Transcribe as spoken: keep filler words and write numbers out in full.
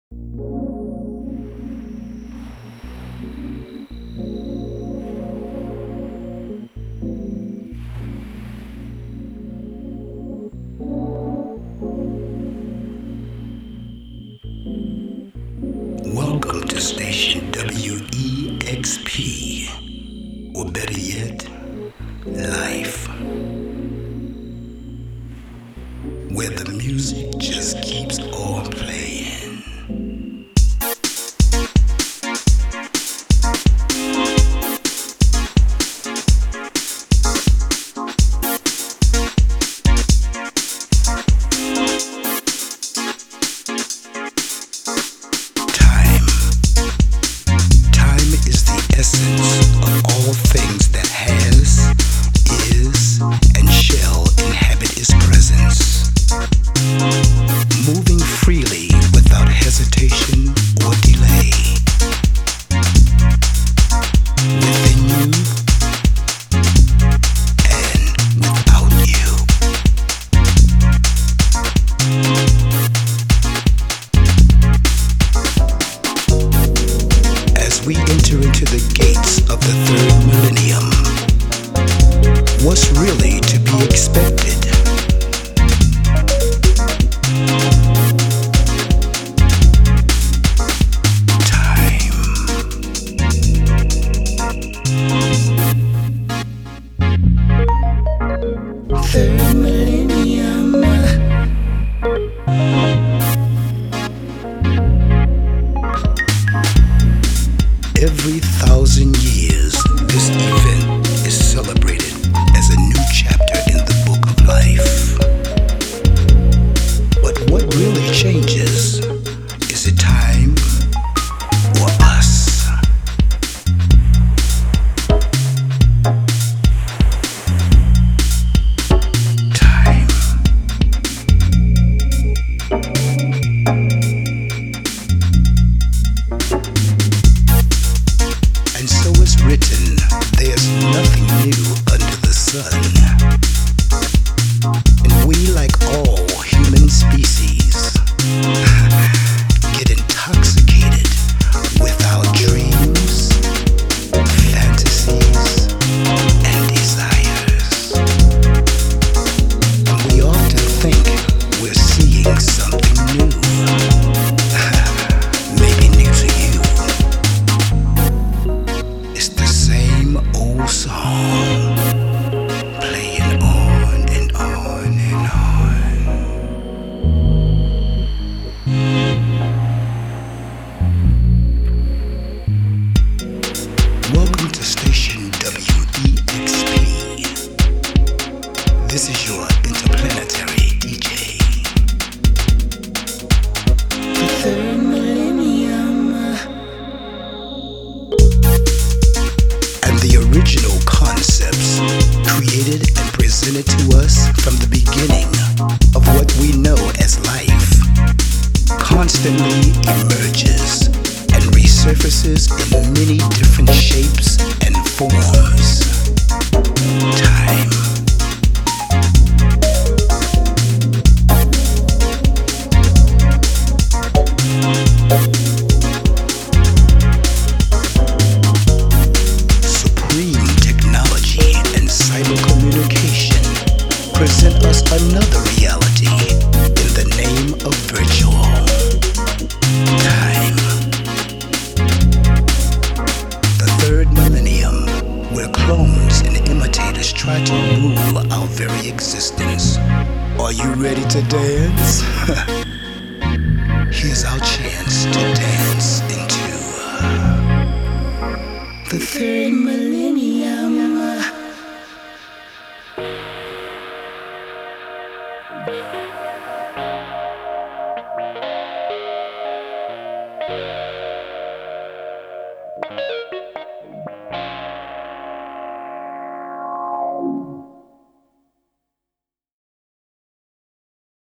Welcome to station W E X P, or better yet, Life, where the music just keeps on playing. Time. Time is the essence of all things that has, is, and shall inhabit its presence. Moving freely without hesitation or delay. Within you and without you. As we enter into the gates of the third millennium, what's really to be expected? Third millennium. Every thousand years, this event is celebrated as a new chapter in the book of life. But what really changes? Is it time or us? Time. And so it's written, there's nothing new under the sun. And we, like all human species, get intoxicated with our dreams, fantasies, and desires. And we often think we're seeing something new. Maybe new to you. It's the same old song, playing on and on and on. Welcome to station W E X P. This is your interplanetary D J. The third millennium. And the original concepts created and presented to us from the beginning of what we know as life constantly emerges and resurfaces in many different shapes and forms. Time. Supreme technology and cyber communication present us another reality in the name of virtual time. The third millennium, where clones and imitators try to rule our very existence. Are you ready to dance? Here's our chance to dance into the third millennium. Thank you.